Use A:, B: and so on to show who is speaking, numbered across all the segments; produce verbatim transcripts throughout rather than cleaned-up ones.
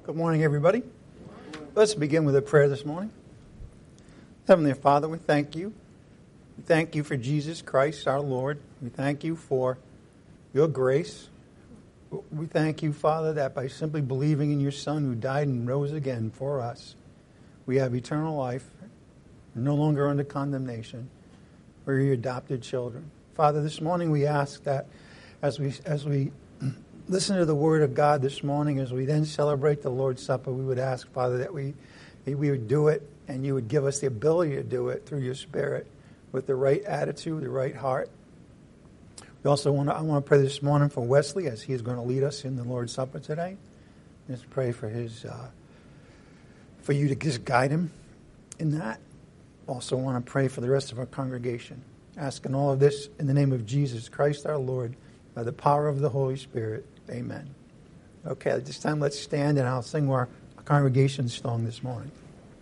A: Good morning, everybody. Let's begin with a prayer this morning. Heavenly Father, we thank you. We thank you for Jesus Christ, our Lord. We thank you for your grace. We thank you, Father, that by simply believing in your Son who died and rose again for us, we have eternal life. We're no longer under condemnation. We're your adopted children. Father, this morning we ask that as we as we listen to the Word of God this morning, as we then celebrate the Lord's Supper, we would ask, Father, that we we would do it and you would give us the ability to do it through your Spirit with the right attitude, the right heart. We also want to, I want to pray this morning for Wesley as he is going to lead us in the Lord's Supper today. Just pray for his, uh, for you to just guide him in that. Also want to pray for the rest of our congregation. Asking all of this in the name of Jesus Christ our Lord, by the power of the Holy Spirit. Amen. Okay, at this time let's stand and I'll sing our congregation song this morning.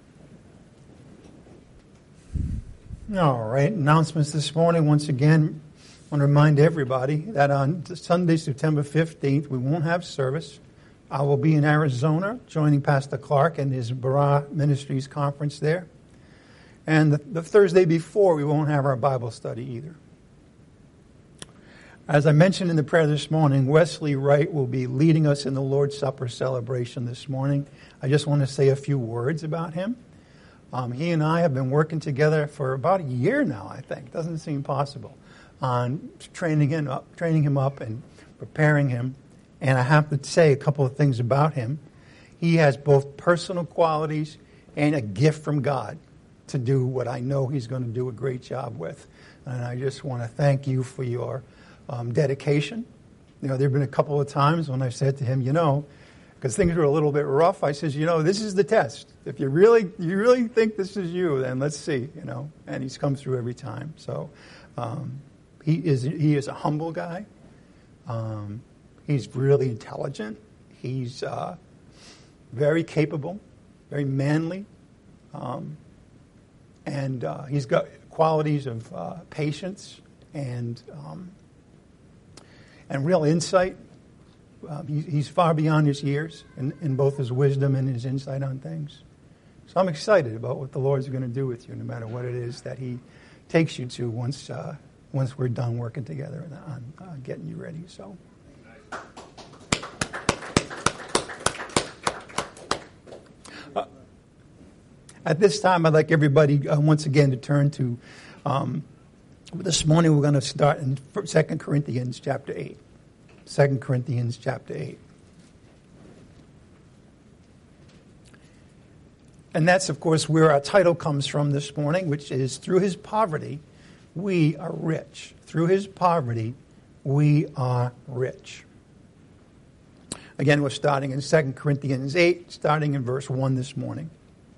A: All right, announcements this morning. Once again, I want to remind everybody that on Sunday, September fifteenth, we won't have service. I will be in Arizona joining Pastor Clark and his Bara Ministries conference there. And the, the Thursday before, we won't have our Bible study either. As I mentioned in the prayer this morning, Wesley Wright will be leading us in the Lord's Supper celebration this morning. I just want to say a few words about him. Um, he and I have been working together for about a year now, I think. Doesn't seem possible. On training him up, training him up and preparing him. And I have to say a couple of things about him. He has both personal qualities and a gift from God to do what I know he's going to do a great job with. And I just want to thank you for your um, dedication. You know, there have been a couple of times when I said to him, you know, because things were a little bit rough, I says, you know, this is the test. If you really, you really think this is you, then let's see, you know. And he's come through every time. So um, he is he is a humble guy. Um, he's really intelligent. He's uh, very capable, very manly. Um, and uh, he's got qualities of uh, patience and um, and real insight. Uh, he, he's far beyond his years in, in both his wisdom and his insight on things. So I'm excited about what the Lord's going to do with you, no matter what it is that he takes you to once uh, once we're done working together on uh, getting you ready. So. Uh, at this time, I'd like everybody uh, once again to turn to. Um, this morning, we're going to start in Second Corinthians chapter eight. Second Corinthians chapter eight. And that's, of course, where our title comes from this morning, which is, through his poverty, we are rich. Through his poverty, we are rich. Again, we're starting in Second Corinthians eight, starting in verse one this morning.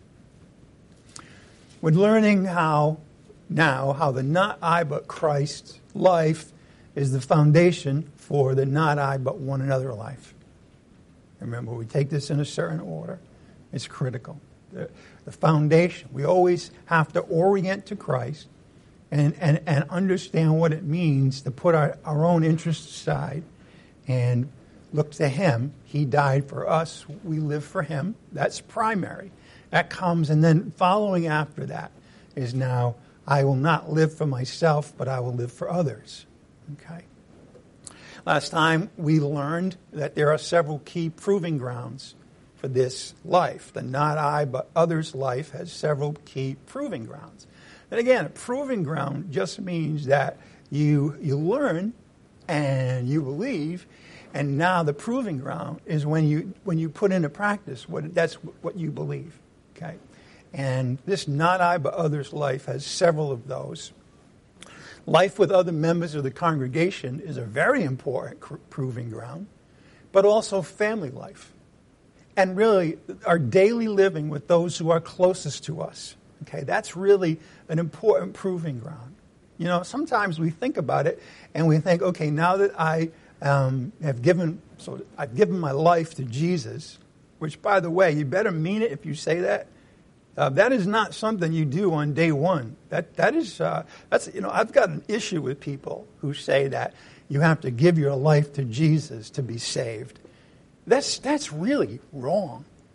A: We're learning how, now, how the not I but Christ life is the foundation for the not I but one another life. Remember, we take this in a certain order. It's critical. The, the foundation. We always have to orient to Christ and, and, and understand what it means to put our, our own interests aside and look to him. He died for us. We live for him. That's primary. That comes, and then following after that is now, I will not live for myself, but I will live for others. Okay. Last time we learned that there are several key proving grounds for this life. The not I but others life has several key proving grounds. And again, a proving ground just means that you you learn and you believe, and now the proving ground is when you when you put into practice what that's what you believe. Okay. And this not I but others life has several of those. Life with other members of the congregation is a very important cr- proving ground, but also family life. And really, our daily living with those who are closest to us. Okay, that's really an important proving ground. You know, sometimes we think about it and we think, okay, now that I um, have given, so I've given my life to Jesus, which, by the way, you better mean it if you say that. Uh, that is not something you do on day one. That that is uh, that's you know I've got an issue with people who say that you have to give your life to Jesus to be saved. That's that's really wrong.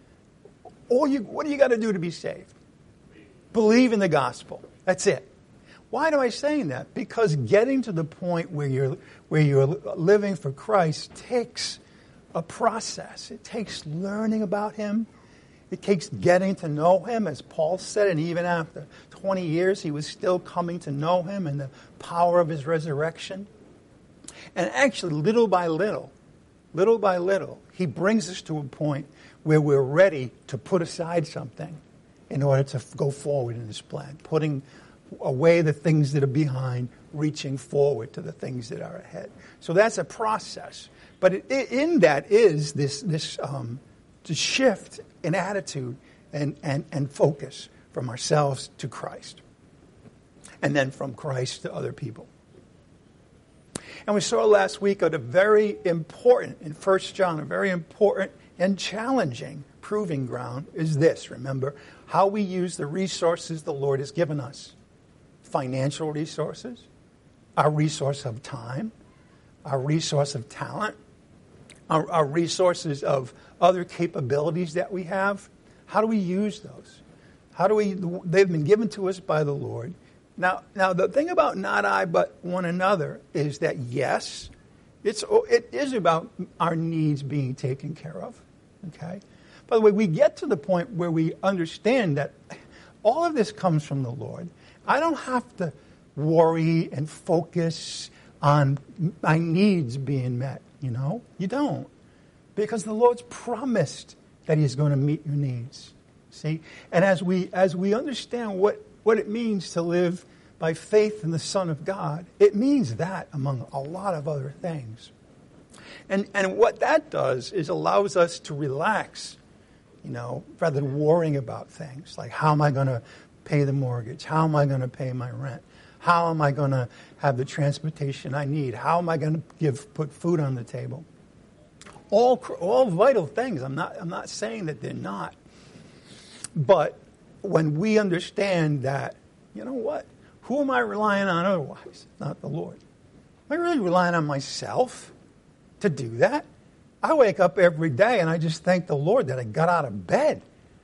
A: All you, what do you got to do to be saved? Believe in the gospel. That's it. Why am I saying that? Because getting to the point where you're where you're living for Christ takes a process. It takes learning about Him. It takes getting to know Him, as Paul said, and even after twenty years, he was still coming to know Him and the power of His resurrection. And actually, little by little, little by little, He brings us to a point where we're ready to put aside something in order to go forward in His plan, putting away the things that are behind, reaching forward to the things that are ahead. So that's a process. But it, it, in that is this this um, to shift in attitude and, and, and focus from ourselves to Christ. And then from Christ to other people. And we saw last week at a very important, in First John, a very important and challenging proving ground is this. Remember, how we use the resources the Lord has given us. Financial resources, our resource of time, our resource of talent, our, our resources of other capabilities that we have. How do we use those? How do we? They've been given to us by the Lord. Now, now the thing about not I but one another is that yes, it's it is about our needs being taken care of. Okay. By the way, we get to the point where we understand that all of this comes from the Lord. I don't have to worry and focus on my needs being met, you know? You don't. Because the Lord's promised that He's going to meet your needs. See? And as we as we understand what, what it means to live by faith in the Son of God, it means that among a lot of other things. And and what that does is allows us to relax, you know, rather than worrying about things. Like, how am I going to pay the mortgage? How am I going to pay my rent? How am I going to have the transportation I need? How am I going to give put food on the table? All all vital things. I'm not I'm not saying that they're not. But when we understand that, you know what? Who am I relying on otherwise? Not the Lord. Am I really relying on myself to do that? I wake up every day and I just thank the Lord that I got out of bed.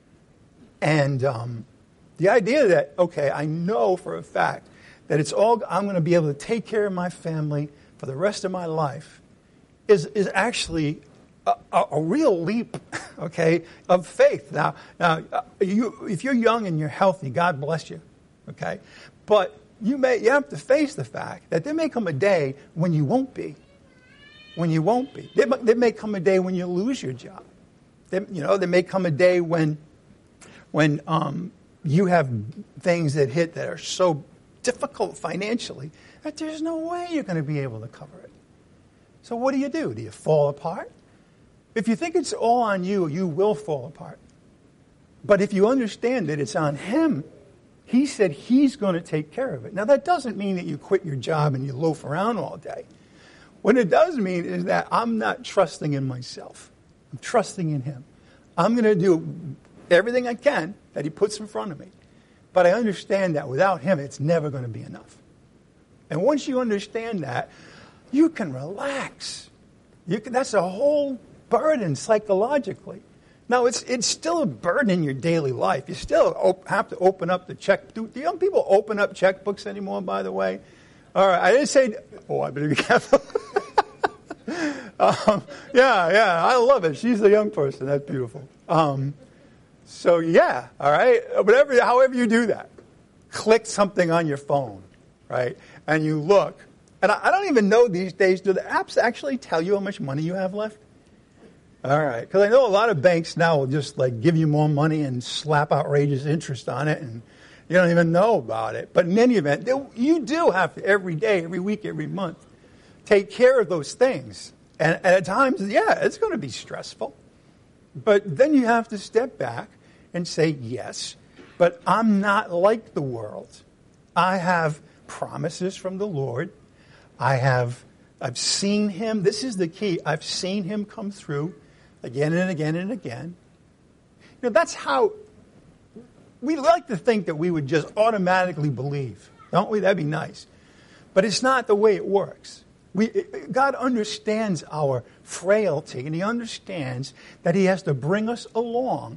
A: And um the idea that, okay, I know for a fact that it's all I'm going to be able to take care of my family for the rest of my life is is actually a, a, a real leap, okay, of faith. Now, now you, if you're young and you're healthy, God bless you, okay? But you may you have to face the fact that there may come a day when you won't be, when you won't be. There, there may come a day when you lose your job. There, you know, there may come a day when when um, you have things that hit that are so difficult financially that there's no way you're going to be able to cover it. So what do you do? Do you fall apart? If you think it's all on you, you will fall apart. But if you understand that it's on Him, He said He's going to take care of it. Now, that doesn't mean that you quit your job and you loaf around all day. What it does mean is that I'm not trusting in myself. I'm trusting in Him. I'm going to do everything I can that He puts in front of me. But I understand that without Him, it's never going to be enough. And once you understand that, you can relax. You can, that's a whole burden psychologically. Now, it's it's still a burden in your daily life. You still op- have to open up the check. Do, do young people open up checkbooks anymore, by the way? All right, I didn't say, oh, I better be careful. um, yeah, yeah, I love it. She's a young person. That's beautiful. Um, so, yeah, all right, whatever, however you do that, click something on your phone, right, and you look. And I, I don't even know these days, do the apps actually tell you how much money you have left? All right, because I know a lot of banks now will just like give you more money and slap outrageous interest on it, and you don't even know about it. But in any event, you do have to every day, every week, every month, take care of those things. And, and at times, yeah, it's going to be stressful. But then you have to step back and say, yes, but I'm not like the world. I have promises from the Lord. I have, I've seen Him. This is the key. I've seen Him come through again and again and again. You know, that's how we like to think that we would just automatically believe, don't we? That'd be nice. But it's not the way it works. We, God understands our frailty, and He understands that He has to bring us along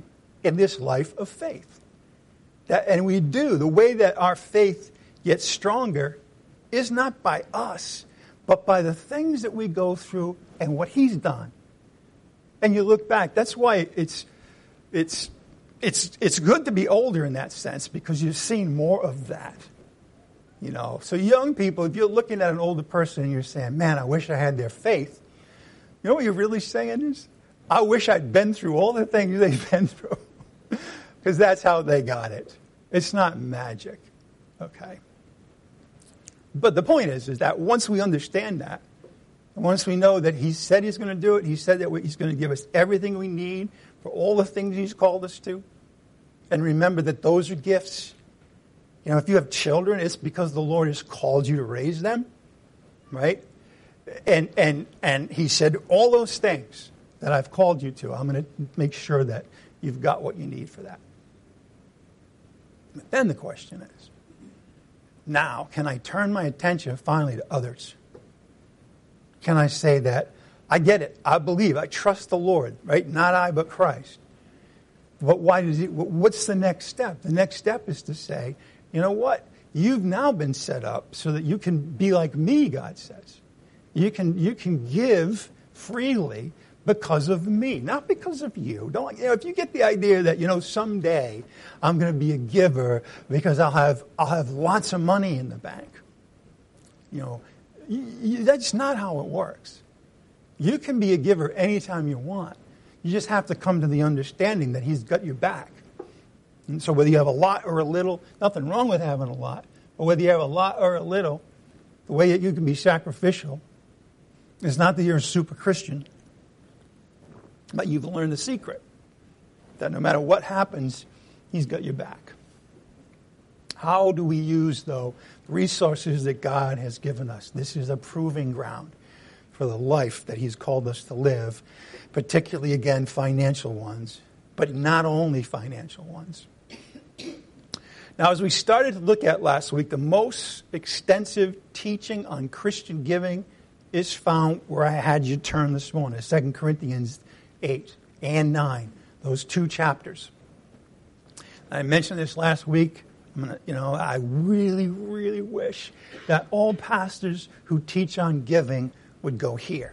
A: in this life of faith. That, and we do. The way that our faith gets stronger is not by us, but by the things that we go through and what he's done. And you look back. That's why it's it's it's it's good to be older in that sense, because you've seen more of that. You know, so young people, if you're looking at an older person and you're saying, man, I wish I had their faith, you know what you're really saying is, I wish I'd been through all the things they've been through. Because that's how they got it. It's not magic. Okay? But the point is, is that once we understand that, once we know that he said he's going to do it, he said that he's going to give us everything we need for all the things he's called us to, and remember that those are gifts. You know, if you have children, it's because the Lord has called you to raise them, right? And and and he said, all those things that I've called you to, I'm going to make sure that you've got what you need for that. But then the question is, now, can I turn my attention finally to others? Can I say that, I get it, I believe, I trust the Lord, right? Not I, but Christ. But why does he, what's the next step? The next step is to say, you know what? You've now been set up so that you can be like me, God says. You can you can give freely because of me, not because of you. Don't, you know, if you get the idea that, you know, someday I'm going to be a giver because I'll have I'll have lots of money in the bank. You know, you, you, that's not how it works. You can be a giver anytime you want. You just have to come to the understanding that he's got your back. And so whether you have a lot or a little, nothing wrong with having a lot, but whether you have a lot or a little, the way that you can be sacrificial is not that you're a super Christian, but you've learned the secret, that no matter what happens, he's got your back. How do we use, though, the resources that God has given us? This is a proving ground for the life that he's called us to live, particularly, again, financial ones, but not only financial ones. Now, as we started to look at last week, the most extensive teaching on Christian giving is found where I had you turn this morning, Second Corinthians eight and nine, those two chapters. I mentioned this last week. I'm gonna, you know, I really, really wish that all pastors who teach on giving would go here.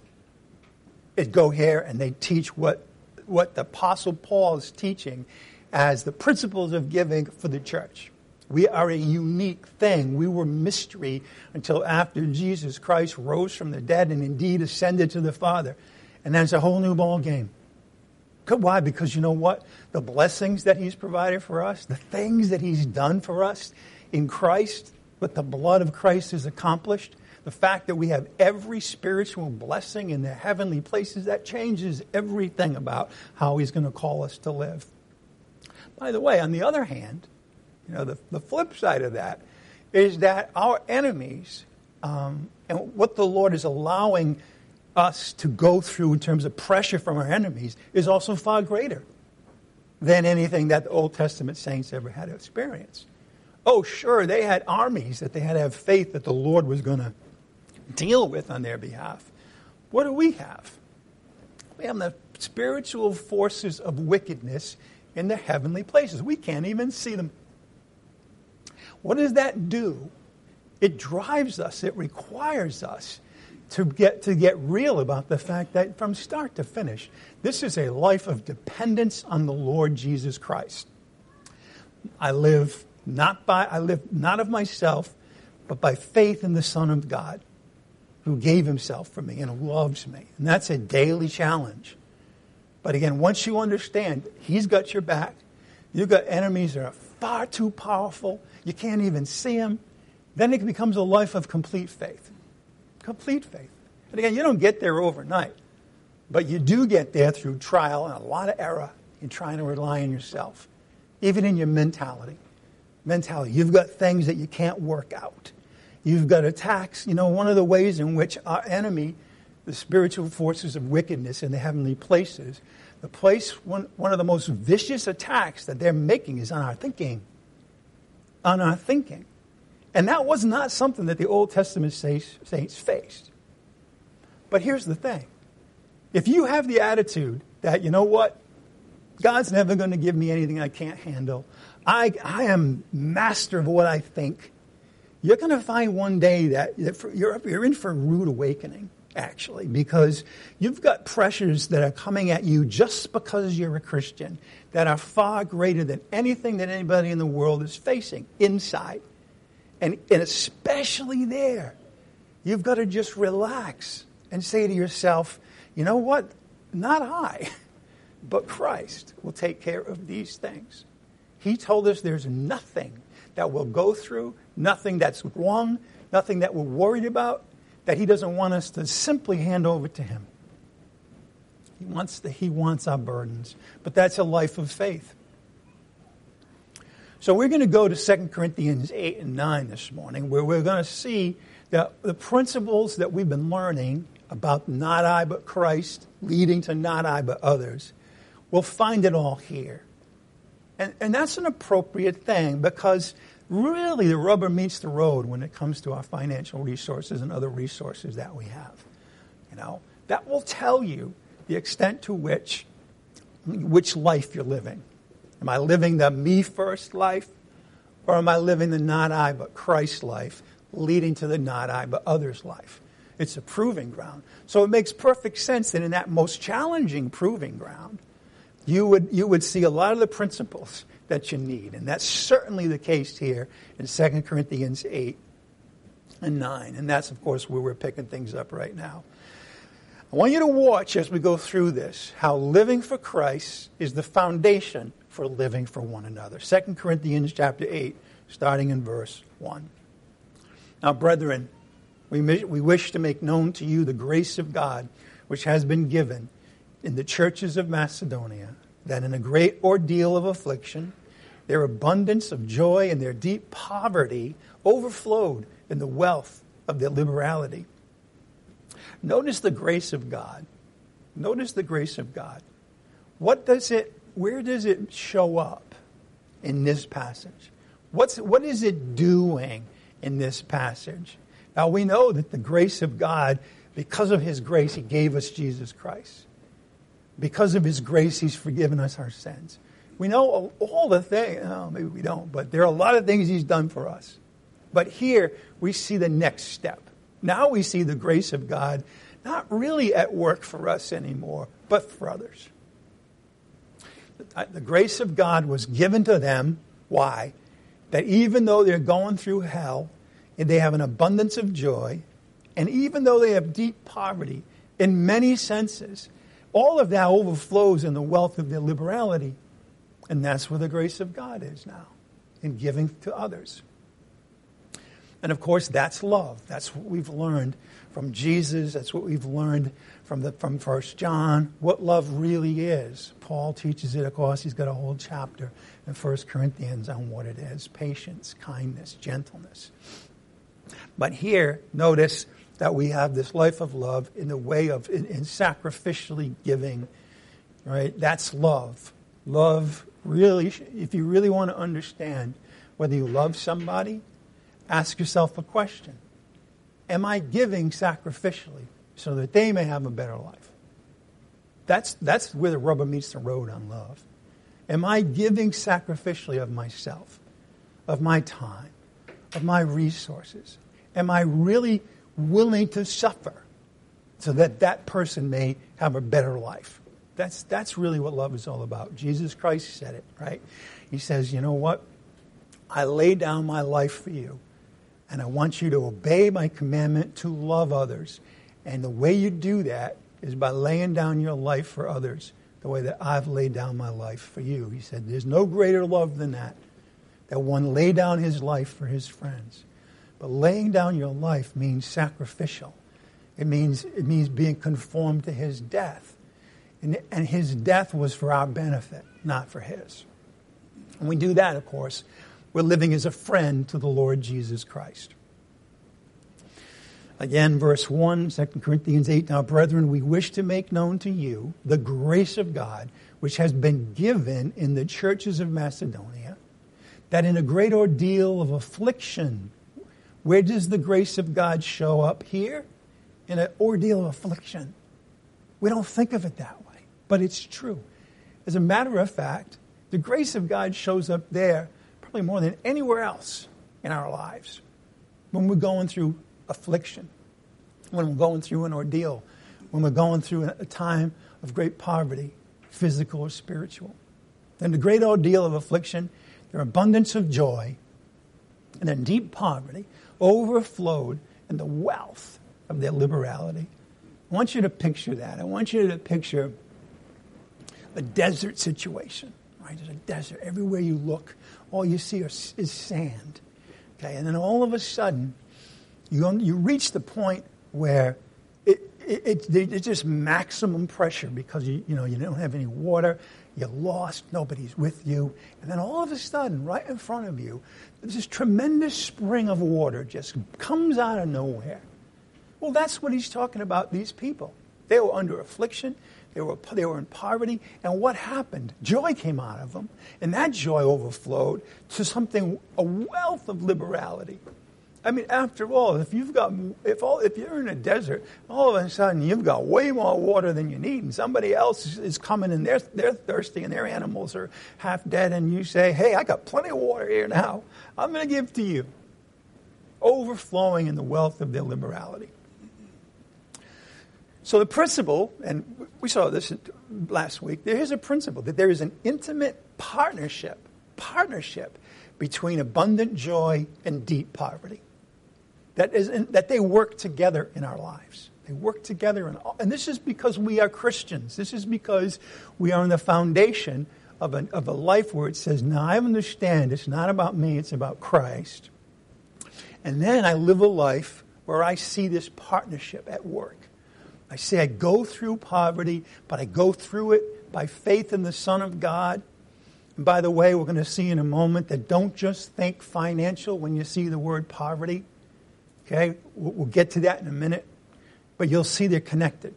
A: It'd go here and they teach what what the Apostle Paul is teaching as the principles of giving for the church. We are a unique thing. We were mystery until after Jesus Christ rose from the dead and indeed ascended to the Father. And then it's a whole new ball game. Why? Because you know what? The blessings that he's provided for us, the things that he's done for us in Christ, what the blood of Christ has accomplished, the fact that we have every spiritual blessing in the heavenly places, that changes everything about how he's going to call us to live. By the way, on the other hand, you know, the, the flip side of that is that our enemies, um, and what the Lord is allowing us to go through in terms of pressure from our enemies is also far greater than anything that the Old Testament saints ever had to experience. Oh, sure, they had armies that they had to have faith that the Lord was going to deal with on their behalf. What do we have? We have the spiritual forces of wickedness in the heavenly places. We can't even see them. What does that do? It drives us, it requires us to get to get real about the fact that from start to finish, this is a life of dependence on the Lord Jesus Christ. I live not by I live not of myself, but by faith in the Son of God, who gave himself for me and who loves me. And that's a daily challenge. But again, once you understand he's got your back, you've got enemies that are far too powerful, you can't even see them, then it becomes a life of complete faith. Complete faith. And again, you don't get there overnight, but you do get there through trial and a lot of error in trying to rely on yourself, even in your mentality. Mentality. You've got things that you can't work out. You've got attacks. You know, one of the ways in which our enemy, the spiritual forces of wickedness in the heavenly places, the place, one, one of the most vicious attacks that they're making is on our thinking. On our thinking. And that was not something that the Old Testament saints faced. But here's the thing. If you have the attitude that, you know what, God's never going to give me anything I can't handle. I, I am master of what I think. You're going to find one day that you're, you're in for a rude awakening, actually, because you've got pressures that are coming at you just because you're a Christian that are far greater than anything that anybody in the world is facing inside. And, and especially there, you've got to just relax and say to yourself, you know what? Not I, but Christ will take care of these things. He told us there's nothing that we'll go through, nothing that's wrong, nothing that we're worried about, that he doesn't want us to simply hand over to him. He wants the, he wants our burdens. But that's a life of faith. So we're going to go to Second Corinthians eight and nine this morning, where we're going to see the, the principles that we've been learning about not I but Christ, leading to not I but others. We'll find it all here. And, and that's an appropriate thing because really the rubber meets the road when it comes to our financial resources and other resources that we have. You know, that will tell you the extent to which which life you're living. Am I living the me first life, or am I living the not I but Christ life, leading to the not I but others life? It's a proving ground. So it makes perfect sense that in that most challenging proving ground, you would you would see a lot of the principles that you need. And that's certainly the case here in Second Corinthians eight and nine. And that's, of course, where we're picking things up right now. I want you to watch as we go through this, how living for Christ is the foundation for living for one another. Second Corinthians chapter eight, starting in verse one. Now, brethren, we we wish to make known to you the grace of God, which has been given in the churches of Macedonia, that in a great ordeal of affliction, their abundance of joy and their deep poverty overflowed in the wealth of their liberality. Notice the grace of God. Notice the grace of God. What does it, where does it show up in this passage? What's, what is it doing in this passage? Now we know that the grace of God, because of his grace, he gave us Jesus Christ. Because of his grace, he's forgiven us our sins. We know all the things, oh, maybe we don't, but there are a lot of things he's done for us. But here, we see the next step. Now we see the grace of God not really at work for us anymore, but for others. The grace of God was given to them. Why? That even though they're going through hell, and they have an abundance of joy, and even though they have deep poverty, in many senses, all of that overflows in the wealth of their liberality. And that's where the grace of God is now, in giving to others. And of course, that's love. That's what we've learned from Jesus. That's what we've learned from the from First John, what love really is. Paul teaches it, of course. He's got a whole chapter in First Corinthians on what it is. Patience, kindness, gentleness. But here, notice that we have this life of love in the way of in, in sacrificially giving, right? That's love. Love really, if you really want to understand whether you love somebody, ask yourself a question. Am I giving sacrificially so that they may have a better life? That's, that's where the rubber meets the road on love. Am I giving sacrificially of myself, of my time, of my resources? Am I really willing to suffer so that that person may have a better life? That's that's really what love is all about. Jesus Christ said it, right? He says, you know what? I lay down my life for you, and I want you to obey my commandment to love others. And the way you do that is by laying down your life for others the way that I've laid down my life for you. He said, there's no greater love than that, that one lay down his life for his friends. But laying down your life means sacrificial. It means it means being conformed to his death. And, and his death was for our benefit, not for his. And we do that, of course, we're living as a friend to the Lord Jesus Christ. Again, verse one, Second Corinthians eight, now, brethren, we wish to make known to you the grace of God, which has been given in the churches of Macedonia, that in a great ordeal of affliction. Where does the grace of God show up? Here? In an ordeal of affliction. We don't think of it that way, but it's true. As a matter of fact, the grace of God shows up there probably more than anywhere else in our lives. When we're going through affliction, when we're going through an ordeal, when we're going through a time of great poverty, physical or spiritual. In the great ordeal of affliction, their abundance of joy and their deep poverty overflowed in the wealth of their liberality. I want you to picture that. I want you to picture a desert situation. Right? There's a desert. Everywhere you look, all you see is, is sand. Okay, and then all of a sudden, you you reach the point where it, it, it it's just maximum pressure because you you know you don't have any water. You're lost. Nobody's with you. And then all of a sudden, right in front of you, there's this tremendous spring of water just comes out of nowhere. Well, that's what he's talking about, these people. They were under affliction. They were, they were in poverty. And what happened? Joy came out of them. And that joy overflowed to something, a wealth of liberality. I mean, after all, if you've got, if all, if you're in a desert, all of a sudden you've got way more water than you need, and somebody else is coming and they're they're thirsty and their animals are half dead, and you say, "Hey, I got plenty of water here now. I'm going to give to you," overflowing in the wealth of their liberality. So the principle, and we saw this last week. There is a principle that there is an intimate partnership, partnership between abundant joy and deep poverty. That is, that they work together in our lives. They work together, in all, and this is because we are Christians. This is because we are on the foundation of a, of a life where it says, now I understand it's not about me, it's about Christ. And then I live a life where I see this partnership at work. I say I go through poverty, but I go through it by faith in the Son of God. And by the way, we're going to see in a moment that don't just think financial when you see the word poverty. Okay, we'll get to that in a minute, but you'll see they're connected.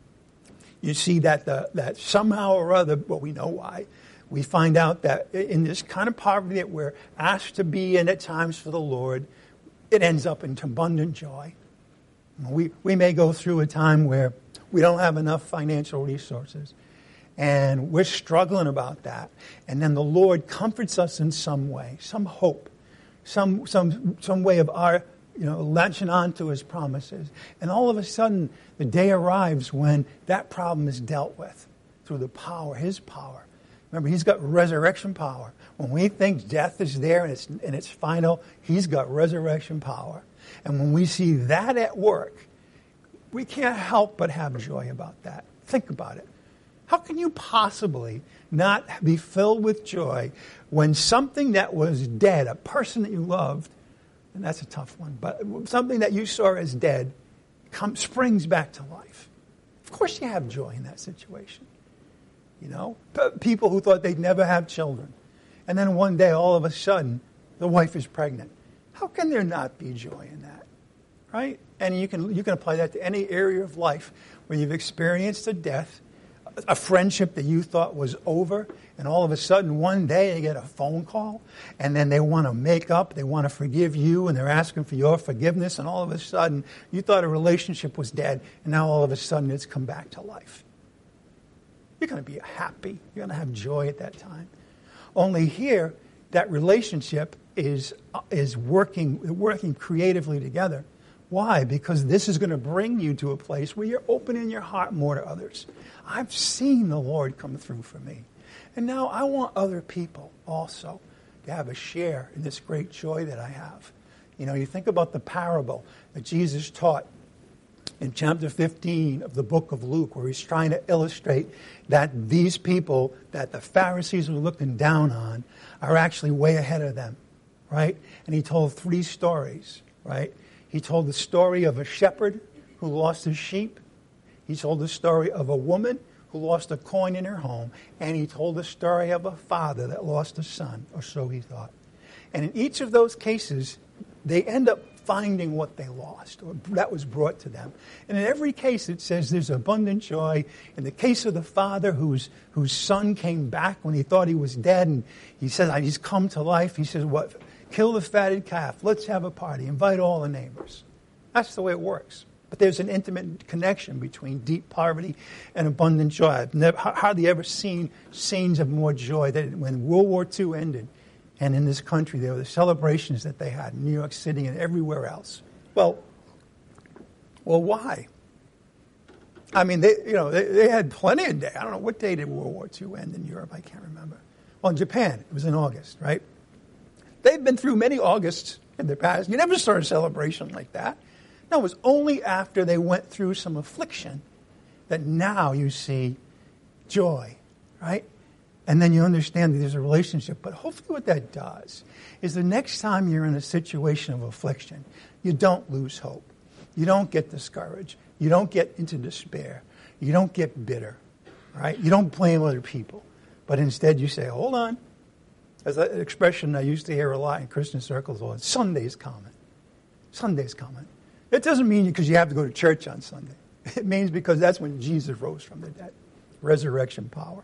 A: You see that the, that somehow or other, well, we know why, we find out that in this kind of poverty that we're asked to be in at times for the Lord, it ends up in abundant joy. We, we may go through a time where we don't have enough financial resources, and we're struggling about that. And then the Lord comforts us in some way, some hope, some some some way of our, you know, latching on to His promises. And all of a sudden, the day arrives when that problem is dealt with through the power, His power. Remember, He's got resurrection power. When we think death is there and it's and it's final, He's got resurrection power. And when we see that at work, we can't help but have joy about that. Think about it. How can you possibly not be filled with joy when something that was dead, a person that you loved, and that's a tough one, but something that you saw as dead comes, springs back to life? Of course you have joy in that situation. You know, P- people who thought they'd never have children. And then one day, all of a sudden, the wife is pregnant. How can there not be joy in that? Right? And you can you can apply that to any area of life where you've experienced a death, a friendship that you thought was over, and all of a sudden one day you get a phone call, and then they want to make up, they want to forgive you, and they're asking for your forgiveness, and all of a sudden you thought a relationship was dead, and now all of a sudden it's come back to life. You're going to be happy. You're going to have joy at that time. Only here, that relationship is is working working creatively together. Why? Because this is going to bring you to a place where you're opening your heart more to others. I've seen the Lord come through for me. And now I want other people also to have a share in this great joy that I have. You know, you think about the parable that Jesus taught in chapter fifteen of the book of Luke, where he's trying to illustrate that these people that the Pharisees were looking down on are actually way ahead of them, right? And he told three stories, right? He told the story of a shepherd who lost his sheep. He told the story of a woman who lost a coin in her home. And he told the story of a father that lost a son, or so he thought. And in each of those cases, they end up finding what they lost, or that was brought to them. And in every case, it says there's abundant joy. In the case of the father whose whose son came back when he thought he was dead, and he says, he's come to life. He says, what? Kill the fatted calf. Let's have a party. Invite all the neighbors. That's the way it works. But there's an intimate connection between deep poverty and abundant joy. I've never, hardly ever seen scenes of more joy than when World War Two ended. And in this country, there were the celebrations that they had in New York City and everywhere else. Well, well, why? I mean, they, you know, they, they had plenty of days. I don't know, what day did World War Two end in Europe? I can't remember. Well, in Japan, it was in August, right? They've been through many Augusts in the past. You never saw a celebration like that. No, it was only after they went through some affliction that now you see joy, right? And then you understand that there's a relationship. But hopefully what that does is the next time you're in a situation of affliction, you don't lose hope. You don't get discouraged. You don't get into despair. You don't get bitter, right? You don't blame other people. But instead you say, hold on. As an expression I used to hear a lot in Christian circles was, Sunday's coming. Sunday's coming. It doesn't mean because you have to go to church on Sunday. It means because that's when Jesus rose from the dead. Resurrection power.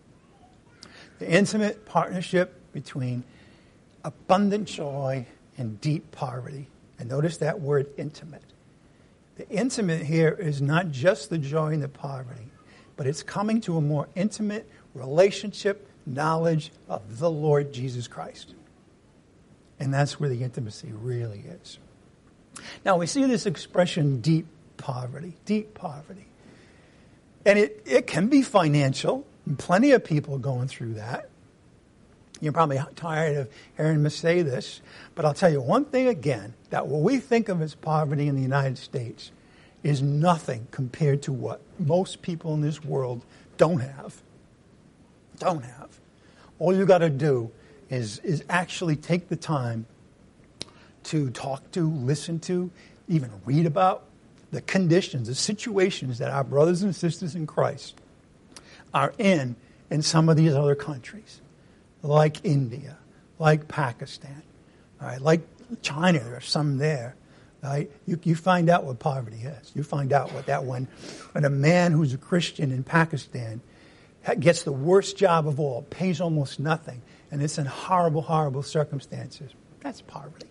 A: The intimate partnership between abundant joy and deep poverty. And notice that word intimate. The intimate here is not just the joy and the poverty, but it's coming to a more intimate relationship, knowledge of the Lord Jesus Christ. And that's where the intimacy really is. Now, we see this expression, deep poverty, deep poverty. And it, it can be financial. Plenty of people going through that. You're probably tired of hearing me say this, but I'll tell you one thing again, that what we think of as poverty in the United States is nothing compared to what most people in this world don't have. Don't have. All you got to do is, is actually take the time to talk to, listen to, even read about the conditions, the situations that our brothers and sisters in Christ are in in some of these other countries, like India, like Pakistan, all right, like China. There are some there. Right? You, you find out what poverty is. You find out what that when, when a man who's a Christian in Pakistan gets the worst job of all, pays almost nothing, and it's in horrible, horrible circumstances. That's poverty.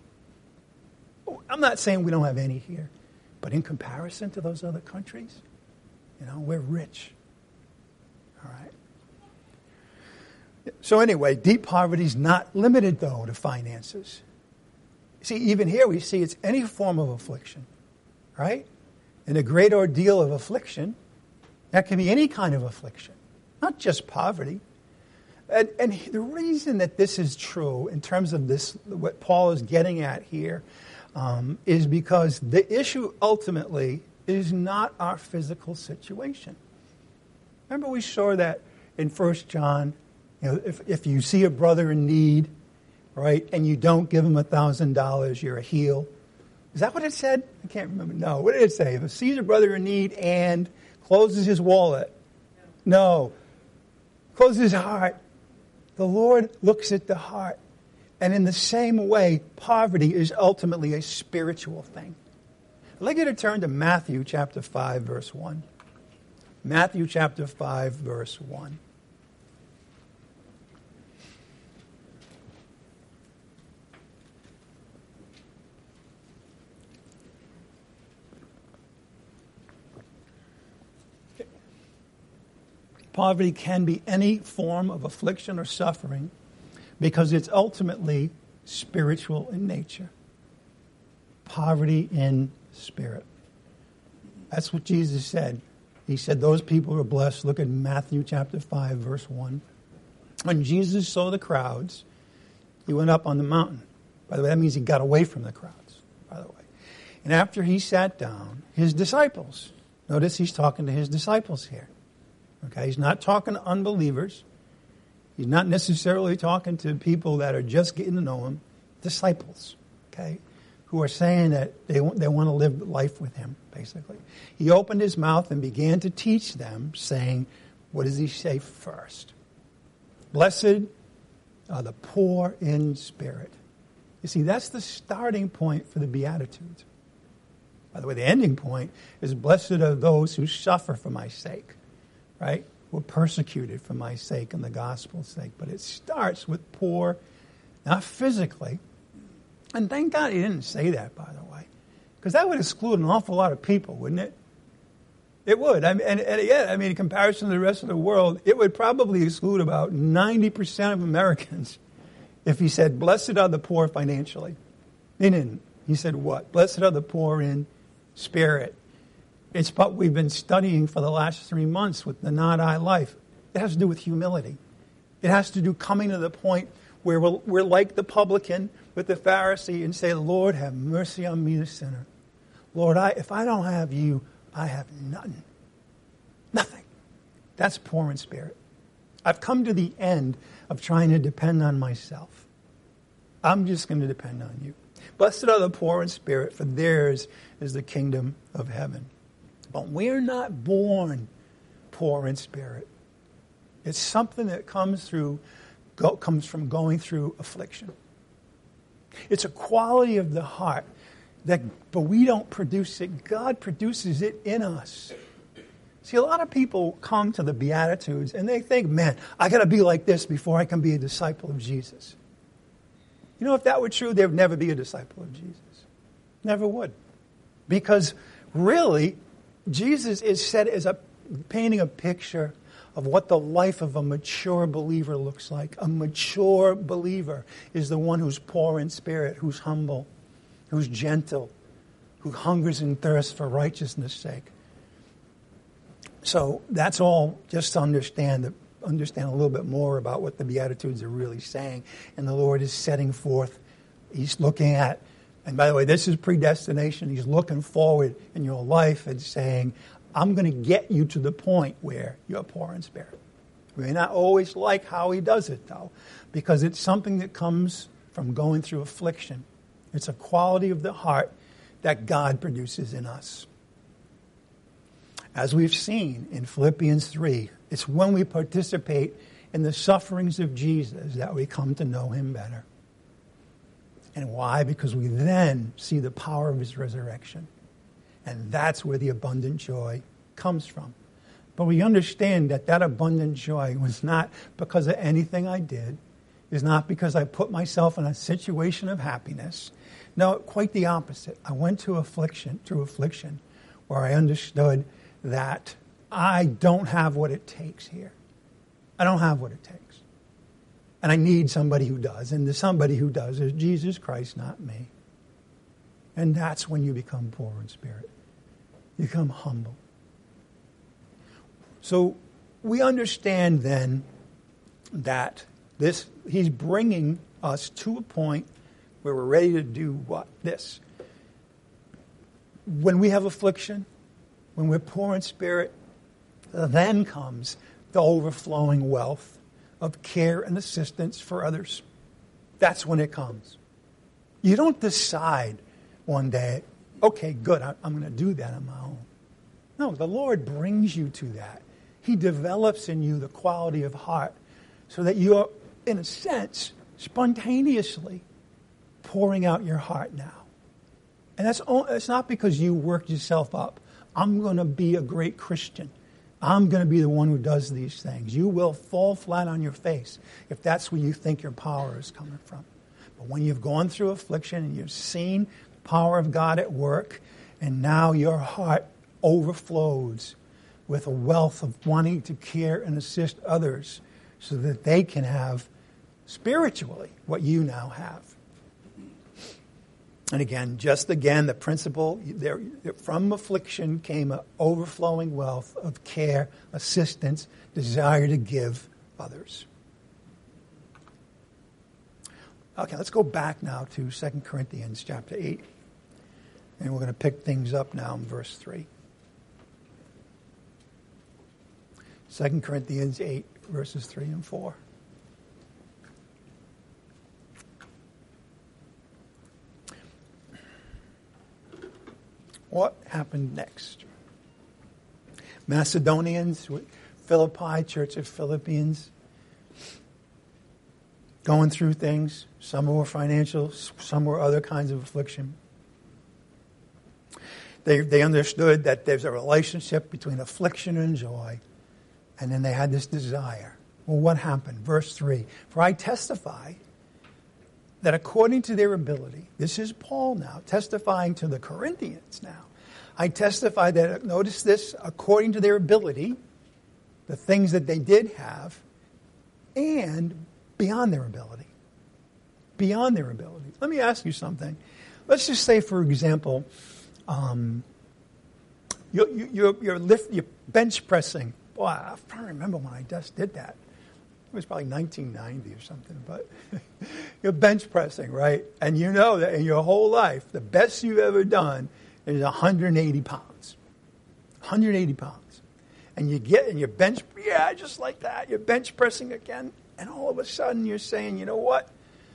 A: I'm not saying we don't have any here, but in comparison to those other countries, you know, we're rich. All right. So anyway, deep poverty is not limited, though, to finances. See, even here we see it's any form of affliction, right? In a great ordeal of affliction, that can be any kind of affliction, not just poverty. And, and the reason that this is true in terms of this, what Paul is getting at here, um, is because the issue ultimately is not our physical situation. Remember we saw that in First John, you know, if, if you see a brother in need, right, and you don't give him a thousand dollars, you're a heel. Is that what it said? I can't remember. No, what did it say? If he sees a brother in need and closes his wallet, no, closes his heart. The Lord looks at the heart. And in the same way, poverty is ultimately a spiritual thing. I'd like you to turn to Matthew chapter five, verse one. Matthew chapter five, verse one. Poverty can be any form of affliction or suffering because it's ultimately spiritual in nature. Poverty in spirit. That's what Jesus said. He said those people are blessed. Look at Matthew chapter five, verse one. When Jesus saw the crowds, he went up on the mountain. By the way, that means he got away from the crowds, by the way. And after he sat down, his disciples, notice he's talking to his disciples here. Okay, he's not talking to unbelievers. He's not necessarily talking to people that are just getting to know him. Disciples, okay, who are saying that they they want to live life with him, basically. He opened his mouth and began to teach them, saying, what does he say first? Blessed are the poor in spirit. You see, that's the starting point for the Beatitudes. By the way, the ending point is blessed are those who suffer for my sake. Right? We're persecuted for my sake and the gospel's sake. But it starts with poor, not physically. And thank God he didn't say that, by the way. Because that would exclude an awful lot of people, wouldn't it? It would. I mean, and, and again, I mean, in comparison to the rest of the world, it would probably exclude about ninety percent of Americans if he said, blessed are the poor financially. He didn't. He said what? Blessed are the poor in spirit. It's what we've been studying for the last three months with the not I life. It has to do with humility. It has to do coming to the point where we're, we're like the publican with the Pharisee and say, Lord, have mercy on me, the sinner. Lord, I, if I don't have you, I have nothing. Nothing. That's poor in spirit. I've come to the end of trying to depend on myself. I'm just going to depend on you. Blessed are the poor in spirit, for theirs is the kingdom of heaven. But we're not born poor in spirit. It's something that comes through, go, comes from going through affliction. It's a quality of the heart that, but we don't produce it. God produces it in us. See, a lot of people come to the Beatitudes and they think, man, I got to be like this before I can be a disciple of Jesus. You know, if that were true, there would never be a disciple of Jesus. Never would. Because really, Jesus is said as a painting a picture of what the life of a mature believer looks like. A mature believer is the one who's poor in spirit, who's humble, who's gentle, who hungers and thirsts for righteousness' sake. So that's all just to understand, understand a little bit more about what the Beatitudes are really saying. And the Lord is setting forth, He's looking at, and by the way, this is predestination. He's looking forward in your life and saying, I'm going to get you to the point where you're poor in spirit. We may not always like how He does it, though, because it's something that comes from going through affliction. It's a quality of the heart that God produces in us. As we've seen in Philippians three, it's when we participate in the sufferings of Jesus that we come to know Him better. And why? Because we then see the power of His resurrection. And that's where the abundant joy comes from. But we understand that that abundant joy was not because of anything I did. It's not because I put myself in a situation of happiness. No, quite the opposite. I went to affliction, through affliction, where I understood that I don't have what it takes here. I don't have what it takes. And I need somebody who does. And the somebody who does is Jesus Christ, not me. And that's when you become poor in spirit. You become humble. So we understand then that this He's bringing us to a point where we're ready to do what? This. When we have affliction, when we're poor in spirit, then comes the overflowing wealth of care and assistance for others. That's when it comes. You don't decide one day, okay, good, I'm going to do that on my own. No, the Lord brings you to that. He develops in you the quality of heart so that you are, in a sense, spontaneously pouring out your heart now. And that's it's not because you worked yourself up. I'm going to be a great Christian. I'm going to be the one who does these things. You will fall flat on your face if that's where you think your power is coming from. But when you've gone through affliction and you've seen the power of God at work, and now your heart overflows with a wealth of wanting to care and assist others so that they can have spiritually what you now have. And again, just again, the principle, there, from affliction came an overflowing wealth of care, assistance, desire to give others. Okay, let's go back now to Second Corinthians chapter eight. And we're going to pick things up now in verse three. Second Corinthians eight, verses three and four. What happened next? Macedonians, Philippi, Church of Philippians, going through things. Some were financial, some were other kinds of affliction. They, they understood that there's a relationship between affliction and joy. And then they had this desire. Well, what happened? Verse three. For I testify that according to their ability, this is Paul now, testifying to the Corinthians now. I testify that, notice this, according to their ability, the things that they did have, and beyond their ability. Beyond their ability. Let me ask you something. Let's just say, for example, um, you're, you're, you're, lift, you're bench pressing. Boy, I'm trying to remember when I just did that. It was probably nineteen ninety or something, but you're bench pressing, right? And you know that in your whole life, the best you've ever done is one hundred eighty pounds. one hundred eighty pounds. And you get, and you're bench, yeah, just like that. You're bench pressing again, and all of a sudden you're saying, you know what?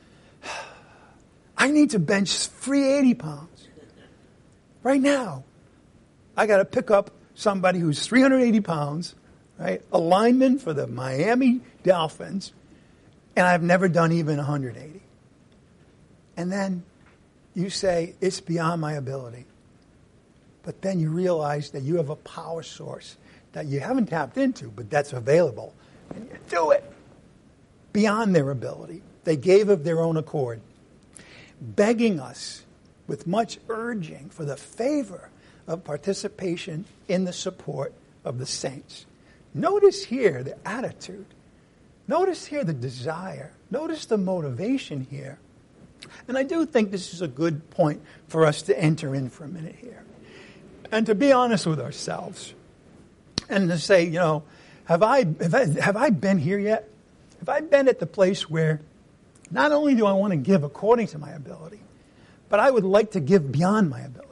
A: I need to bench three hundred eighty pounds. Right now. I got to pick up somebody who's three hundred eighty pounds, right? A lineman for the Miami Dolphins, and I've never done even one hundred eighty. And then you say, it's beyond my ability. But then you realize that you have a power source that you haven't tapped into, but that's available. And you do it beyond their ability. They gave of their own accord, begging us with much urging for the favor of participation in the support of the saints. Notice here the attitude. Notice here the desire. Notice the motivation here. And I do think this is a good point for us to enter in for a minute here. And to be honest with ourselves. And to say, you know, have I, have I, have I been here yet? Have I been at the place where not only do I want to give according to my ability, but I would like to give beyond my ability?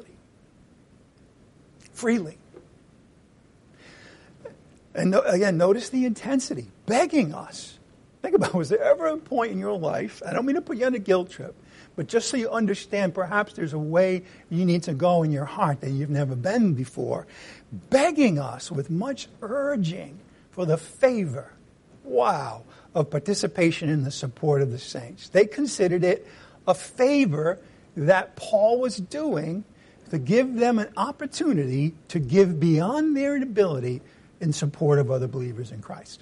A: Freely. And no, again, notice the intensity. Begging us. Think about, was there ever a point in your life, I don't mean to put you on a guilt trip, but just so you understand, perhaps there's a way you need to go in your heart that you've never been before. Begging us with much urging for the favor, wow, of participation in the support of the saints. They considered it a favor that Paul was doing to give them an opportunity to give beyond their ability in support of other believers in Christ.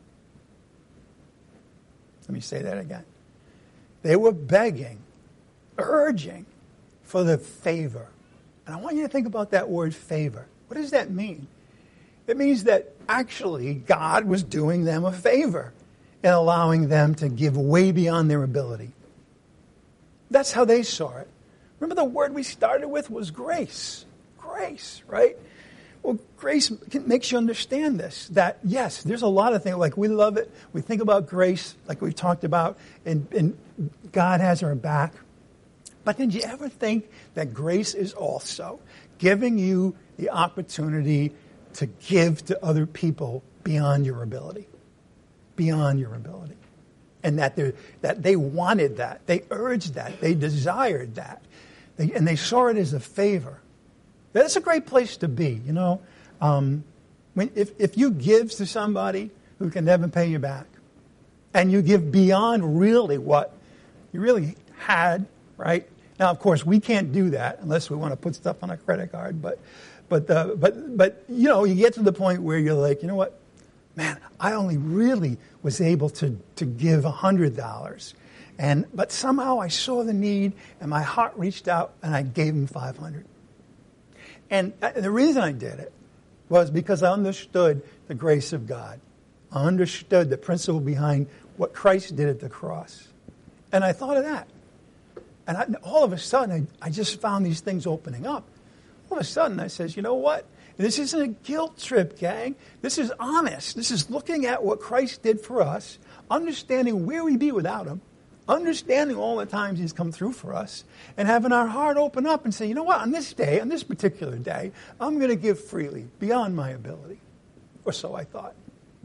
A: Let me say that again. They were begging, urging for the favor. And I want you to think about that word favor. What does that mean? It means that actually God was doing them a favor in allowing them to give way beyond their ability. That's how they saw it. Remember the word we started with was grace. Grace, right? Well, grace makes you understand this, that yes, there's a lot of things, like we love it. We think about grace, like we've talked about, and, and God has our back. But did you ever think that grace is also giving you the opportunity to give to other people beyond your ability? Beyond your ability. And that, that they wanted that. They urged that. They desired that. They, and they saw it as a favor. That's a great place to be, you know. Um, when, if, if you give to somebody who can never pay you back, and you give beyond really what you really had, right? Now, of course, we can't do that unless we want to put stuff on a credit card. But, but, uh, but, but you know, you get to the point where you're like, you know what? Man, I only really was able to, to give one hundred dollars. And, but somehow I saw the need, and my heart reached out, and I gave him five hundred dollars. And the reason I did it was because I understood the grace of God. I understood the principle behind what Christ did at the cross. And I thought of that. And I, all of a sudden, I, I just found these things opening up. All of a sudden, I says, you know what? This isn't a guilt trip, gang. This is honest. This is looking at what Christ did for us, understanding where we'd be without him, understanding all the times he's come through for us, and having our heart open up and say, you know what, on this day, on this particular day, I'm going to give freely, beyond my ability. Or so I thought.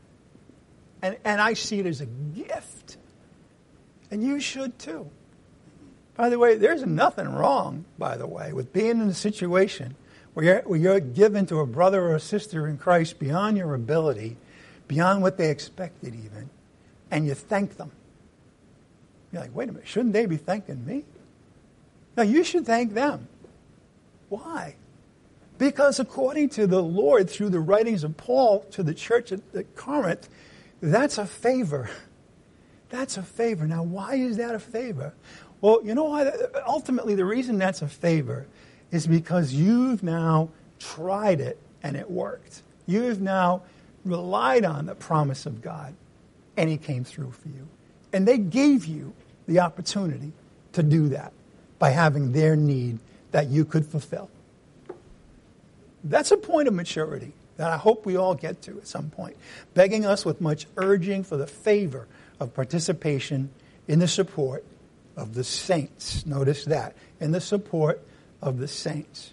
A: And, and I see it as a gift. And you should too. By the way, there's nothing wrong, by the way, with being in a situation where you're, where you're given to a brother or a sister in Christ beyond your ability, beyond what they expected even, and you thank them. You're like, wait a minute, shouldn't they be thanking me? No, you should thank them. Why? Because according to the Lord, through the writings of Paul to the church at, at Corinth, that's a favor. That's a favor. Now, why is that a favor? Well, you know what? Ultimately, the reason that's a favor is because you've now tried it and it worked. You've now relied on the promise of God, and he came through for you. And they gave you the opportunity to do that by having their need that you could fulfill. That's a point of maturity that I hope we all get to at some point, begging us with much urging for the favor of participation in the support of the saints. Notice that, in the support of the saints.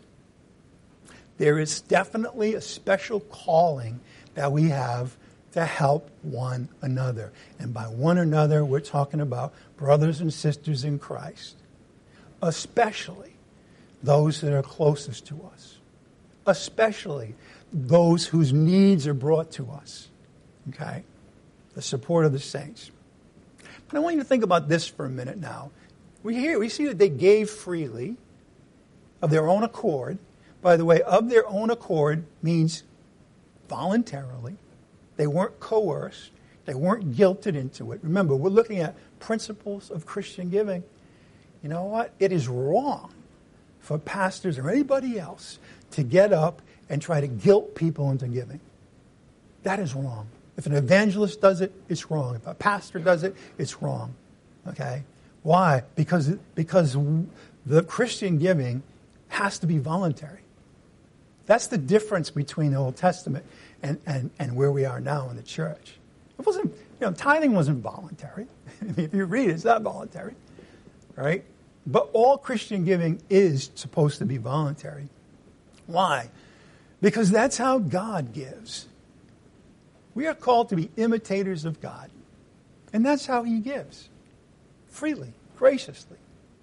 A: There is definitely a special calling that we have to help one another. And by one another, we're talking about brothers and sisters in Christ, especially those that are closest to us, especially those whose needs are brought to us. Okay? The support of the saints. But I want you to think about this for a minute now. We hear, we see that they gave freely of their own accord. By the way, of their own accord means voluntarily. They weren't coerced. They weren't guilted into it. Remember, we're looking at principles of Christian giving. You know what? It is wrong for pastors or anybody else to get up and try to guilt people into giving. That is wrong. If an evangelist does it, it's wrong. If a pastor does it, it's wrong. Okay? Why? Because, because the Christian giving has to be voluntary. That's the difference between the Old Testament and, and, and where we are now in the church. It wasn't, you know, tithing wasn't voluntary. If you read it, it's not voluntary, right? But all Christian giving is supposed to be voluntary. Why? Because that's how God gives. We are called to be imitators of God. And that's how he gives. Freely, graciously,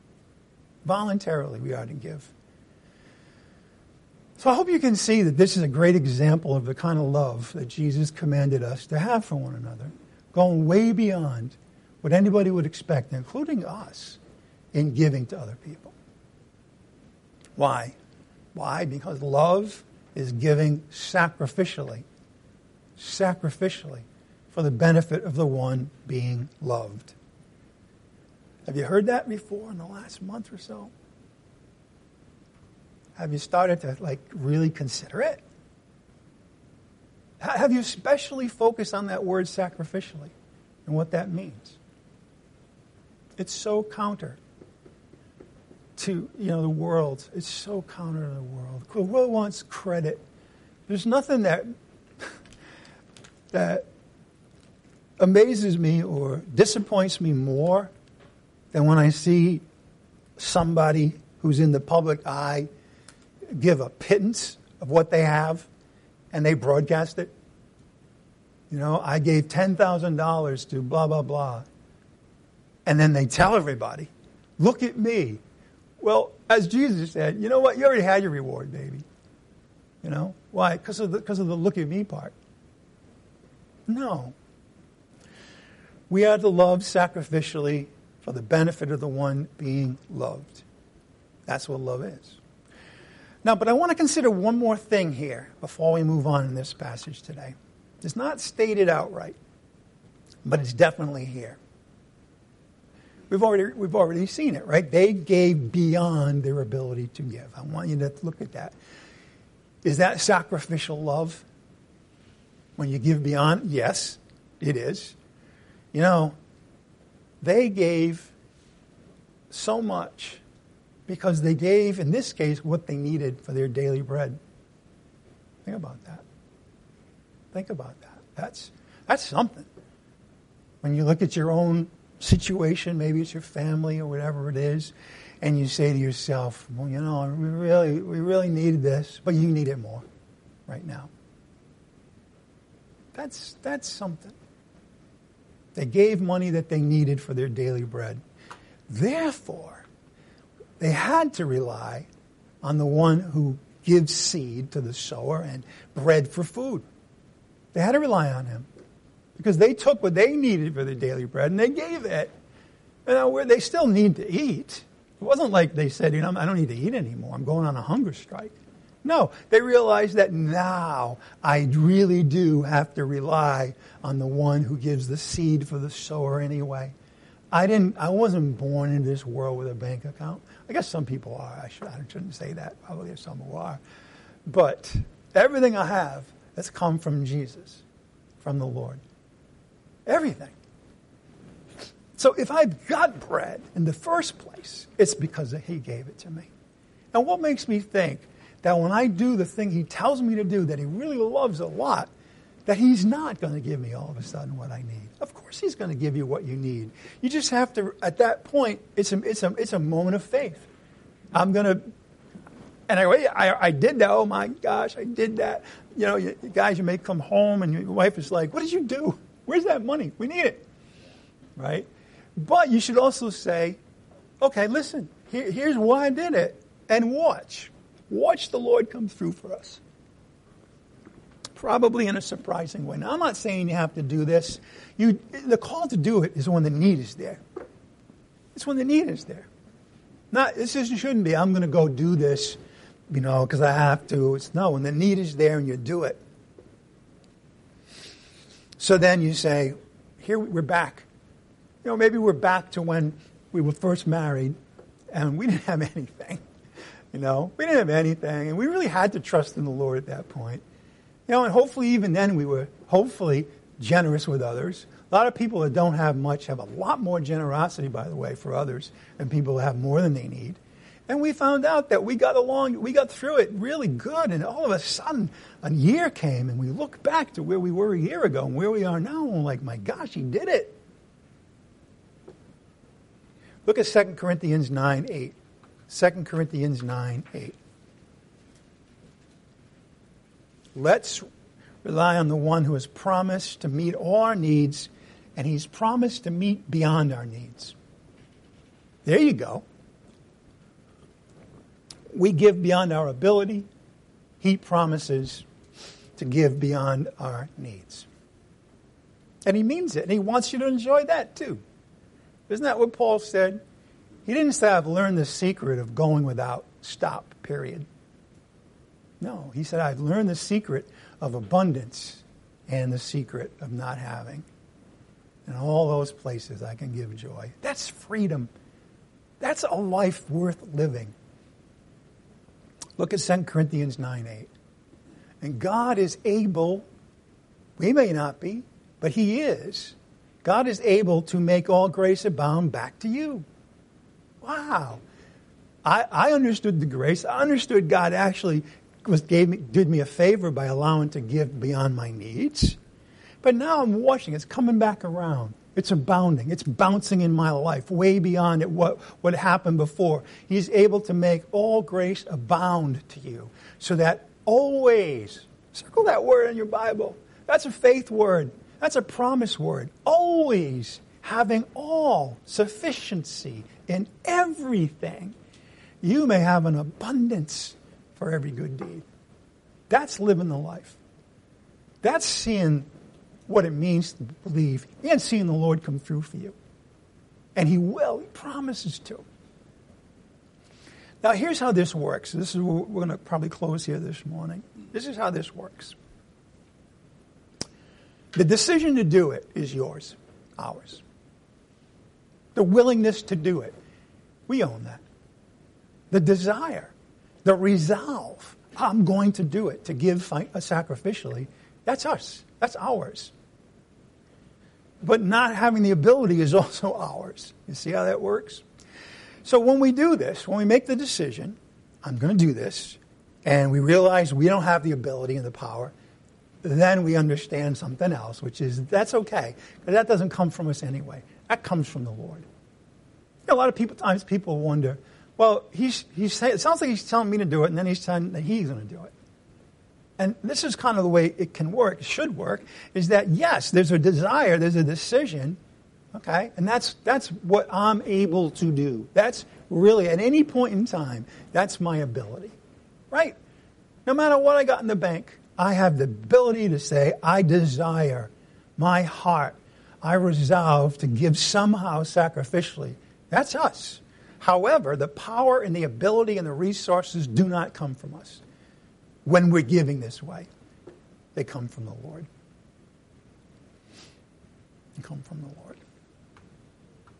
A: voluntarily we are to give. So I hope you can see that this is a great example of the kind of love that Jesus commanded us to have for one another, going way beyond what anybody would expect, including us, in giving to other people. Why? Why? Because love is giving sacrificially, sacrificially for the benefit of the one being loved. Have you heard that before in the last month or so? Have you started to like really consider it? Have you especially focused on that word sacrificially and what that means? It's so counter to, you know, the world. It's so counter to the world. The world wants credit. There's nothing that that amazes me or disappoints me more than when I see somebody who's in the public eye give a pittance of what they have and they broadcast it. You know, I gave ten thousand dollars to blah, blah, blah. And then they tell everybody, look at me. Well, as Jesus said, you know what? You already had your reward, baby. You know? Why? Because of the, because of the look at me part. No. We are to love sacrificially for the benefit of the one being loved. That's what love is. Now, but I want to consider one more thing here before we move on in this passage today. It's not stated outright, but it's definitely here. We've already, we've already seen it, right? They gave beyond their ability to give. I want you to look at that. Is that sacrificial love? When you give beyond? Yes, it is. You know, they gave so much because they gave, in this case, what they needed for their daily bread. Think about that. Think about that. That's that's something. When you look at your own situation, maybe it's your family or whatever it is, and you say to yourself, well, you know, we really we really needed this, but you need it more right now. That's that's something. They gave money that they needed for their daily bread. Therefore, they had to rely on the one who gives seed to the sower and bread for food. They had to rely on him because they took what they needed for their daily bread and they gave it. You know, where they still need to eat. It wasn't like they said, you know, I don't need to eat anymore. I'm going on a hunger strike. No, they realized that now I really do have to rely on the one who gives the seed for the sower anyway. I didn't. I wasn't born into this world with a bank account. I guess some people are. I, should, I shouldn't say that. Probably there's some who are. But everything I have has come from Jesus, from the Lord. Everything. So if I've got bread in the first place, it's because He gave it to me. And what makes me think that when I do the thing He tells me to do, that He really loves a lot, that He's not going to give me all of a sudden what I need. Of course He's going to give you what you need. You just have to, at that point, it's a, it's a, it's a moment of faith. I'm going to, and I, I, I did that, oh my gosh, I did that. You know, you, guys, you may come home and your wife is like, what did you do? Where's that money? We need it. Right? But you should also say, okay, listen, here, here's why I did it. And watch. Watch the Lord come through for us. Probably in a surprising way. Now, I'm not saying you have to do this. You, the call to do it is when the need is there. It's when the need is there. Not, this isn't, shouldn't be, I'm going to go do this, you know, because I have to. It's no, when the need is there and you do it. So then you say, here we're back. You know, maybe we're back to when we were first married and we didn't have anything. You know, we didn't have anything and we really had to trust in the Lord at that point. You know, and hopefully even then we were hopefully generous with others. A lot of people that don't have much have a lot more generosity, by the way, for others than people that have more than they need. And we found out that we got along, we got through it really good. And all of a sudden, a year came and we look back to where we were a year ago and where we are now. And we're like, my gosh, He did it. Look at Second Corinthians nine eight. Second Corinthians nine eight. Let's rely on the one who has promised to meet all our needs, and He's promised to meet beyond our needs. There you go. We give beyond our ability. He promises to give beyond our needs. And He means it, and He wants you to enjoy that too. Isn't that what Paul said? He didn't say, I've learned the secret of going without stop, period. No, he said, I've learned the secret of abundance and the secret of not having. In all those places I can give joy. That's freedom. That's a life worth living. Look at Second Corinthians nine eight. And God is able, we may not be, but He is. God is able to make all grace abound back to you. Wow. I, I understood the grace. I understood God actually was gave me, did me a favor by allowing to give beyond my needs. But now I'm watching. It's coming back around. It's abounding. It's bouncing in my life way beyond it, what, what happened before. He's able to make all grace abound to you so that always, circle that word in your Bible. That's a faith word. That's a promise word. Always having all sufficiency in everything, you may have an abundance for every good deed. That's living the life. That's seeing what it means to believe and seeing the Lord come through for you. And He will. He promises to. Now, here's how this works. This is we're going to probably close here this morning. This is how this works. The decision to do it is yours, ours. The willingness to do it, we own that. The desire, the resolve, I'm going to do it, to give sacrificially, that's us. That's ours. But not having the ability is also ours. You see how that works? So when we do this, when we make the decision, I'm going to do this, and we realize we don't have the ability and the power, then we understand something else, which is that's okay, because that doesn't come from us anyway. That comes from the Lord. You know, a lot of people times people wonder, well, he's he's saying, it sounds like he's telling me to do it, and then he's telling that he's going to do it. And this is kind of the way it can work, it should work, is that yes, there's a desire, there's a decision, okay, and that's that's what I'm able to do. That's really at any point in time, that's my ability, right? No matter what I got in the bank, I have the ability to say, I desire, my heart, I resolve to give somehow sacrificially. That's us. However, the power and the ability and the resources do not come from us when we're giving this way. They come from the Lord. They come from the Lord.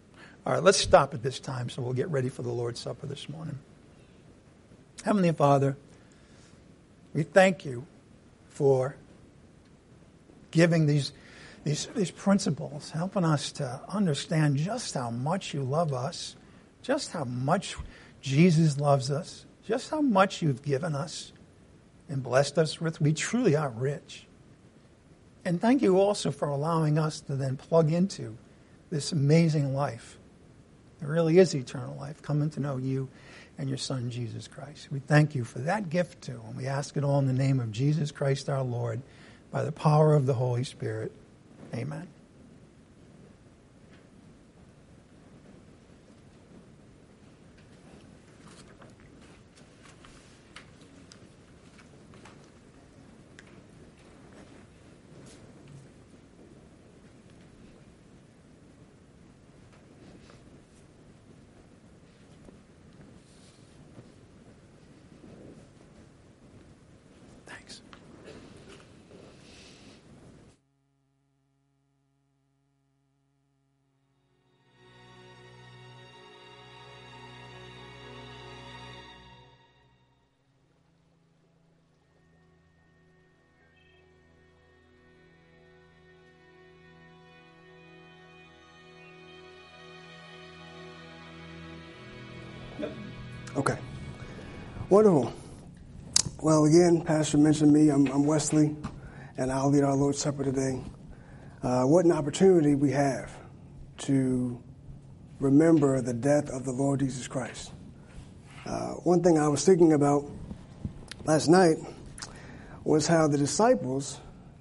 A: All right, let's stop at this time so we'll get ready for the Lord's Supper this morning. Heavenly Father, we thank you for giving these, these, these principles, helping us to understand just how much you love us, just how much Jesus loves us, just how much you've given us and blessed us with. We truly are rich. And thank you also for allowing us to then plug into this amazing life. It really is eternal life, coming to know you and your Son, Jesus Christ. We thank you for that gift too, and we ask it all in the name of Jesus Christ our Lord, by the power of the Holy Spirit. Amen. Thanks.
B: Okay. Wonderful. Well, again, Pastor mentioned me. I'm, I'm Wesley, and I'll lead our Lord's Supper today. Uh, what an opportunity we have to remember the death of the Lord Jesus Christ. Uh, one thing I was thinking about last night was how the disciples,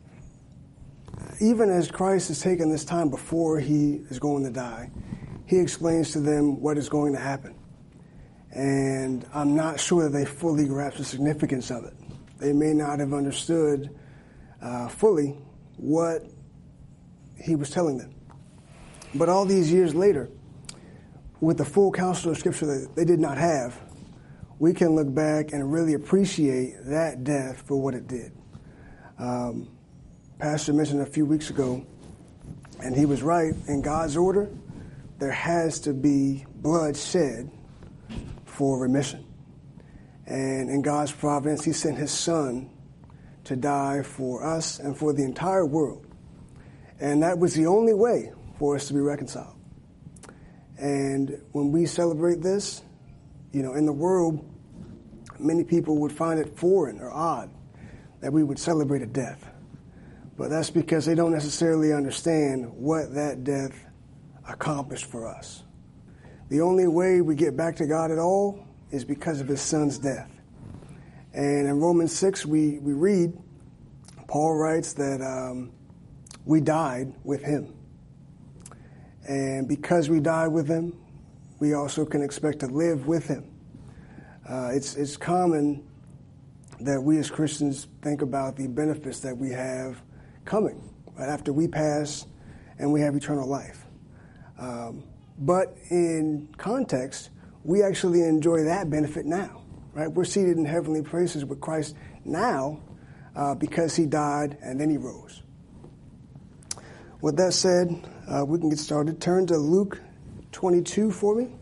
B: even as Christ is taking this time before he is going to die, he explains to them what is going to happen. And I'm not sure that they fully grasp the significance of it. They may not have understood uh, fully what he was telling them. But all these years later, with the full counsel of Scripture that they did not have, we can look back and really appreciate that death for what it did. Um, Pastor mentioned a few weeks ago, and he was right, in God's order, there has to be blood shed for remission. And in God's providence, he sent his Son to die for us and for the entire world. And that was the only way for us to be reconciled. And when we celebrate this, you know, in the world, many people would find it foreign or odd that we would celebrate a death. But that's because they don't necessarily understand what that death accomplished for us. The only way we get back to God at all is because of his Son's death. And in Romans six, we, we read, Paul writes that um, we died with him. And because we died with him, we also can expect to live with him. Uh, it's, it's common that we as Christians think about the benefits that we have coming right after we pass and we have eternal life. Um, But in context, we actually enjoy that benefit now, right? We're seated in heavenly places with Christ now uh, because he died and then he rose. With that said, uh, we can get started. Turn to Luke twenty-two for me.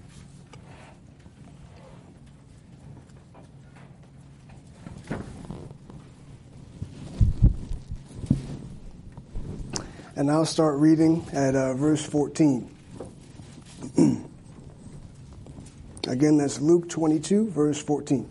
B: And I'll start reading at uh, verse fourteen. Again, that's Luke twenty-two, verse fourteen.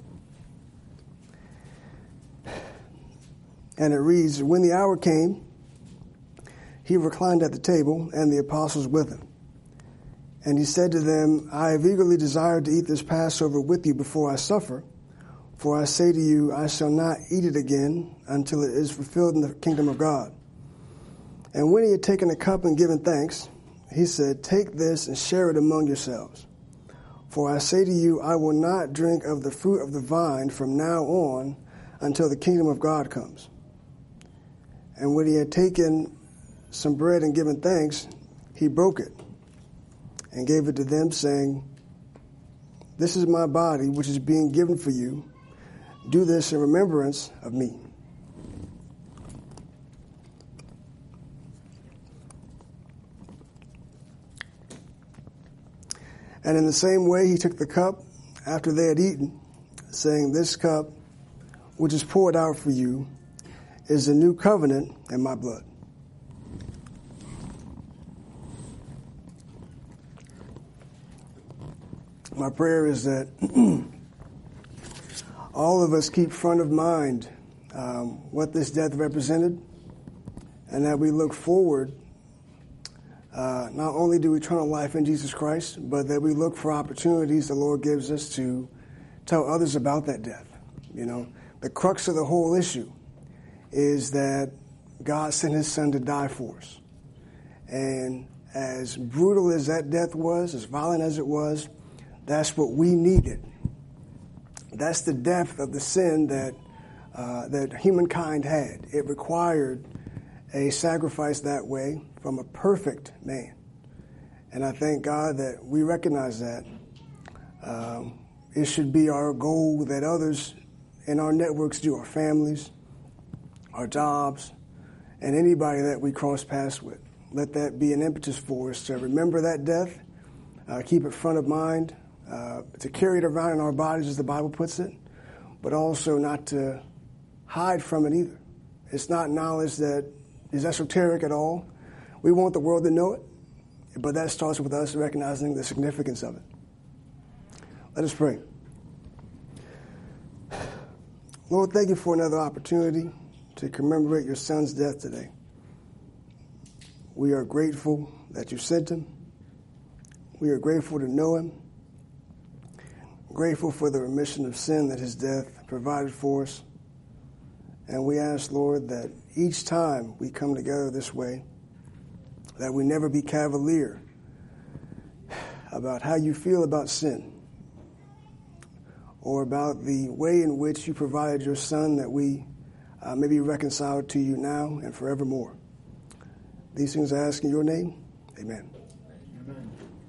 B: And it reads, when the hour came, he reclined at the table, and the apostles with him. And he said to them, I have eagerly desired to eat this Passover with you before I suffer. For I say to you, I shall not eat it again until it is fulfilled in the kingdom of God. And when he had taken a cup and given thanks, he said, take this and share it among yourselves. For I say to you, I will not drink of the fruit of the vine from now on until the kingdom of God comes. And when he had taken some bread and given thanks, he broke it and gave it to them, saying, this is my body, which is being given for you. Do this in remembrance of me. And in the same way, he took the cup after they had eaten, saying, "This cup, which is poured out for you, is the new covenant in my blood." My prayer is that all of us keep front of mind um, what this death represented, and that we look forward uh, not only to eternal life in Jesus Christ, but that we look for opportunities the Lord gives us to tell others about that death. You know, the crux of the whole issue is that God sent his son to die for us. And as brutal as that death was, as violent as it was, that's what we needed. That's the depth of the sin that uh, that humankind had. It required a sacrifice that way from a perfect man. And I thank God that we recognize that. Um, it should be our goal that others in our networks do, our families, our jobs, and anybody that we cross paths with. Let that be an impetus for us to remember that death, uh, keep it front of mind, uh, to carry it around in our bodies as the Bible puts it, but also not to hide from it either. It's not knowledge that is esoteric at all. We want the world to know it, but that starts with us recognizing the significance of it. Let us pray. Lord, thank you for another opportunity to commemorate your son's death today. We are grateful that you sent him. We are grateful to know him. Grateful for the remission of sin that his death provided for us. And we ask, Lord, that each time we come together this way, that we never be cavalier about how you feel about sin or about the way in which you provided your son that we uh, may be reconciled to you now and forevermore. These things I ask in your name. Amen.
A: Amen.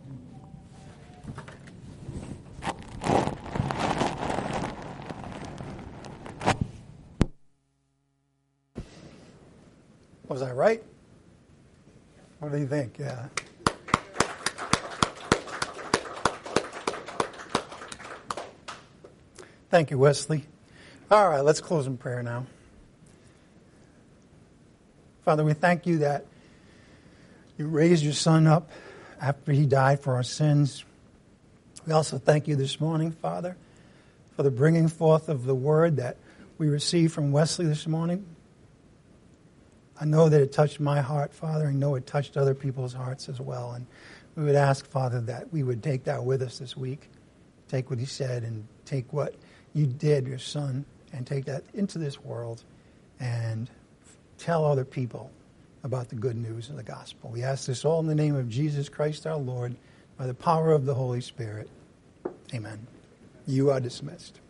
A: Was I right? What do you think? Yeah. Thank you, Wesley. All right, let's close in prayer now. Father, we thank you that you raised your son up after he died for our sins. We also thank you this morning, Father, for the bringing forth of the word that we received from Wesley this morning. I know that it touched my heart, Father. I know it touched other people's hearts as well. And we would ask, Father, that we would take that with us this week. Take what he said and take what you did, your son, and take that into this world and tell other people about the good news of the gospel. We ask this all in the name of Jesus Christ our Lord, by the power of the Holy Spirit. Amen. You are dismissed.